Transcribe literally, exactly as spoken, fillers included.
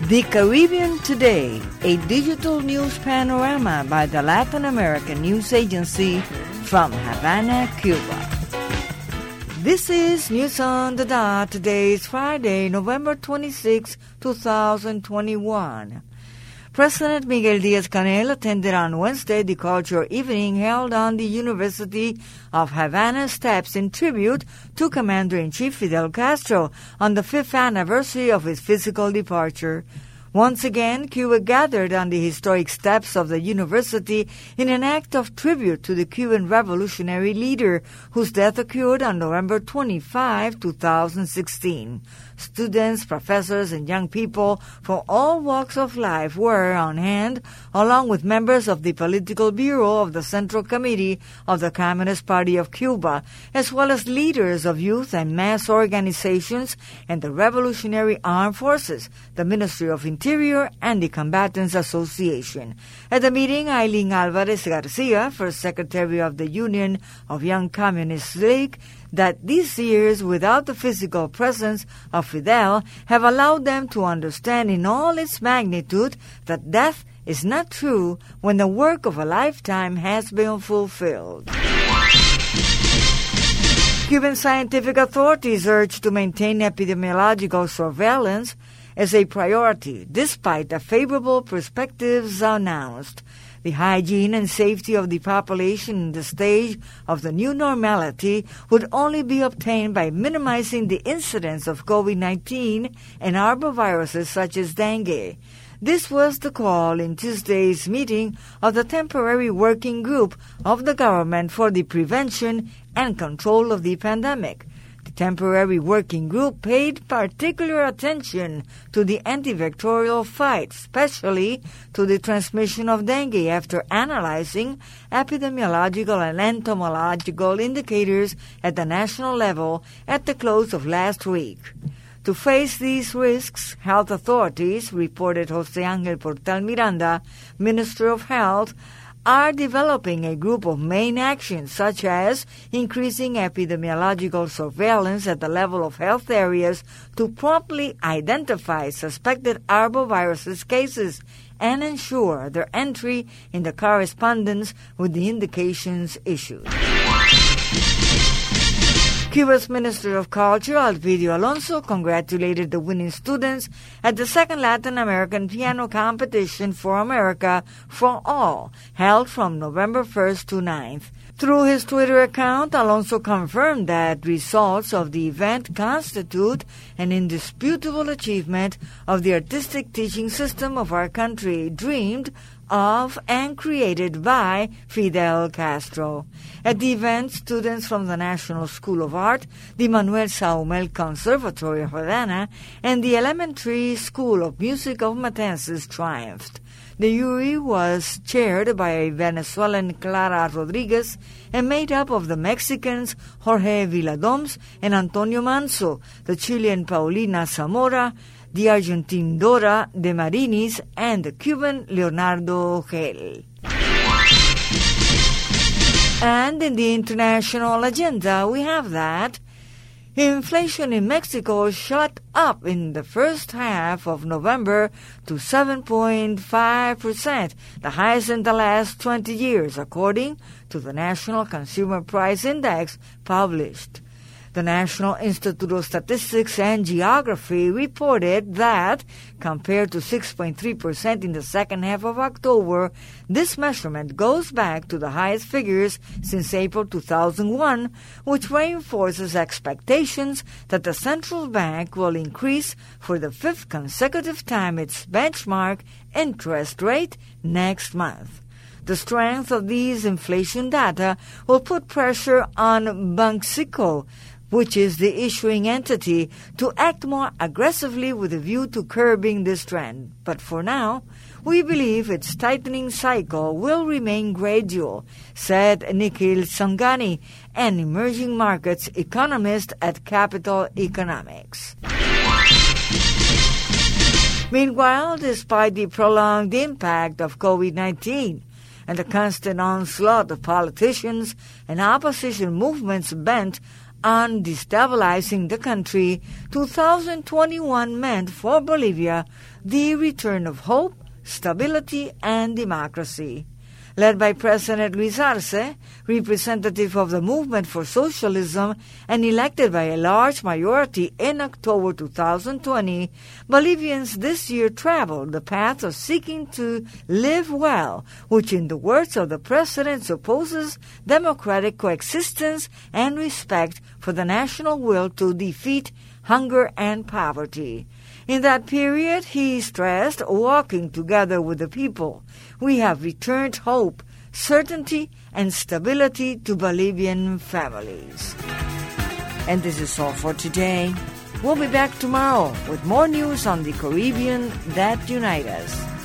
The Caribbean Today, a digital news panorama by the Latin American News Agency from Havana, Cuba. This is News on the Dot. Today is Friday, November twenty-sixth, twenty twenty-one. President Miguel Diaz-Canel attended on Wednesday the cultural evening held on the University of Havana steps in tribute to Commander-in-Chief Fidel Castro on the fifth anniversary of his physical departure. Once again, Cuba gathered on the historic steps of the university in an act of tribute to the Cuban revolutionary leader, whose death occurred on November twenty-fifth, twenty sixteen. Students, professors, and young people from all walks of life were on hand, along with members of the Political Bureau of the Central Committee of the Communist Party of Cuba, as well as leaders of youth and mass organizations and the Revolutionary Armed Forces, the Ministry of Interior, and the Combatants Association. At the meeting, Aileen Alvarez Garcia, First Secretary of the Union of Young Communist League, that these years without the physical presence of Fidel have allowed them to understand in all its magnitude that death is not true when the work of a lifetime has been fulfilled. Cuban scientific authorities urge to maintain epidemiological surveillance as a priority, despite the favorable perspectives announced. The hygiene and safety of the population in the stage of the new normality would only be obtained by minimizing the incidence of COVID nineteen and arboviruses such as dengue. This was the call in Tuesday's meeting of the temporary working group of the government for the prevention and control of the pandemic. The temporary working group paid particular attention to the antivectorial fight, especially to the transmission of dengue, after analyzing epidemiological and entomological indicators at the national level at the close of last week. To face these risks, health authorities, reported José Ángel Portal Miranda, Minister of Health, are developing a group of main actions, such as increasing epidemiological surveillance at the level of health areas to promptly identify suspected arboviruses cases and ensure their entry in the correspondence with the indications issued. Cuba's Minister of Culture, Alvidio Alonso, congratulated the winning students at the second Latin American Piano Competition for America for All, held from November first to ninth. Through his Twitter account, Alonso confirmed that results of the event constitute an indisputable achievement of the artistic teaching system of our country, dreamed of and created by Fidel Castro. At the event, students from the National School of Art, the Manuel Saumel Conservatory of Havana, and the Elementary School of Music of Matanzas triumphed. The jury was chaired by Venezuelan Clara Rodriguez and made up of the Mexicans Jorge Villadoms and Antonio Manso, the Chilean Paulina Zamora, the Argentine Dora de Marinis, and the Cuban Leonardo Gel. And in the international agenda, we have that inflation in Mexico shot up in the first half of November to seven point five percent, the highest in the last twenty years, according to the National Consumer Price Index published. The National Institute of Statistics and Geography reported that, compared to six point three percent in the second half of October, this measurement goes back to the highest figures since April two thousand one, which reinforces expectations that the central bank will increase for the fifth consecutive time its benchmark interest rate next month. The strength of these inflation data will put pressure on Banxico, which is the issuing entity, to act more aggressively with a view to curbing this trend. But for now, we believe its tightening cycle will remain gradual, said Nikhil Sangani, an emerging markets economist at Capital Economics. Meanwhile, despite the prolonged impact of COVID nineteen, and the constant onslaught of politicians and opposition movements bent on destabilizing the country, two thousand twenty-one meant for Bolivia the return of hope, stability, and democracy. Led by President Luis Arce, representative of the Movement for Socialism and elected by a large majority in October two thousand twenty, Bolivians this year traveled the path of seeking to live well, which in the words of the president supposes democratic coexistence and respect for the national will to defeat hunger and poverty. In that period, he stressed, walking together with the people, we have returned hope, certainty, and stability to Bolivian families. And this is all for today. We'll be back tomorrow with more news on the Caribbean that unite us.